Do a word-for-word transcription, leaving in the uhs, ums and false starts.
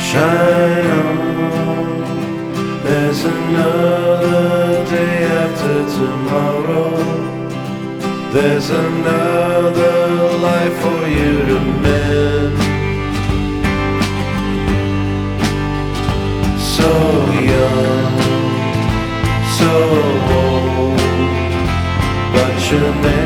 Shine on, there's another day after tomorrow. There's another life for you to mend. So young, so old, but your name